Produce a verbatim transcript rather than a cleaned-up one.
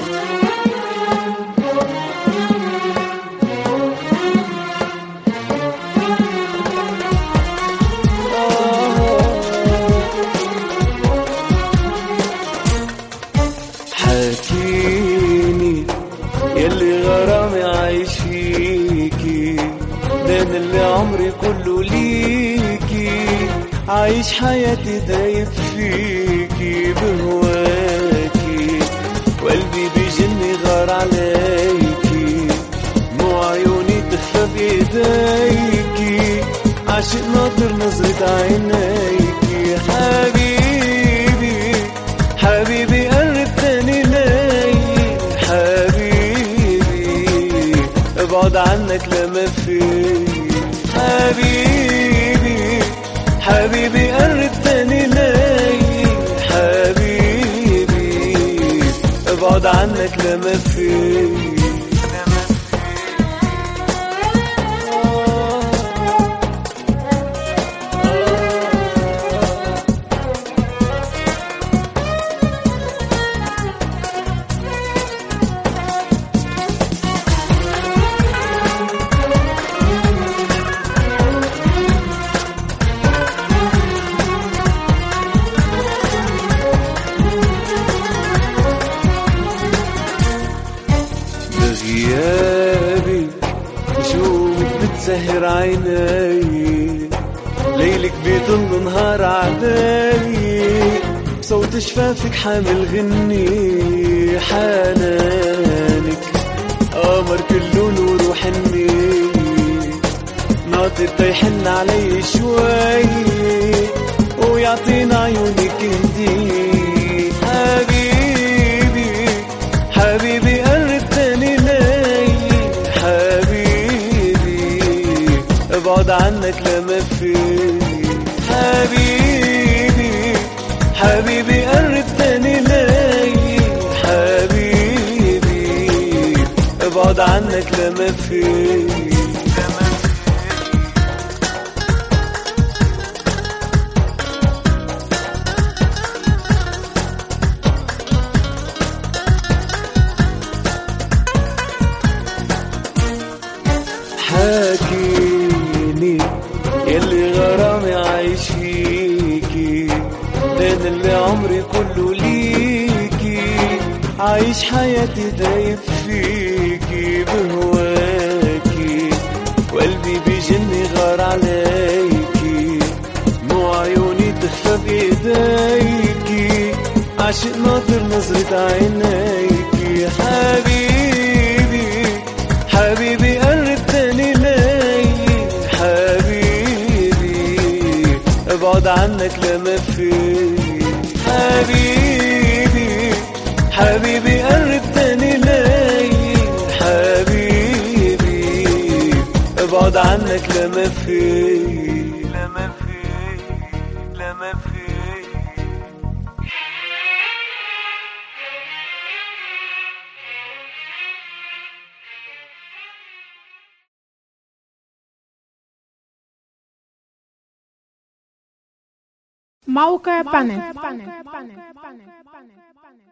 حكيني يلي غرامي عايش فيكي، بين اللي عمري كله ليكي، عايش حياتي دايب فيكي بهواكي، وقلبي بيجني غار عليكي، مو عيوني تخفى بيديكي، عاشق ناطر نظرة عينيكي. حبيبي حبيبي قرب تاني لي، حبيبي ابعد عنك لما في. حبيبي حبيبي قرب تاني لي، حبيبي ابعد عنك لما في. بغيابك نجومك بتسهر عيني، ليلك بيطل نهار علي، بصوت شفافك حامل غني، حنانك قمر كله نور وحني، ناطر تيحن علي شوي ويعطينا عيونك هدي. حبيبي حبيبي قرب تاني لي، حبيبي ابعد عنك لما في. حبيبي حبيبي قرب تاني لي، حبيبي ابعد عنك لما في. حكيني يلي غرامي عايش فيكي، بين اللي عمري كله ليكي، عايش حياتي دايب فيكي بهواكي، وقلبي بيجني غار عليكي، مو عيوني تخفى بإيديكي، عاشق ناطر نظرة عينيكي. حبيبي حبيبي قرب تاني لي، حبيبي ابعد عنك لما في. حبيبي حبيبي قرب تاني لي، حبيبي ابعد عنك لما في. لما في لما في موقع بانل.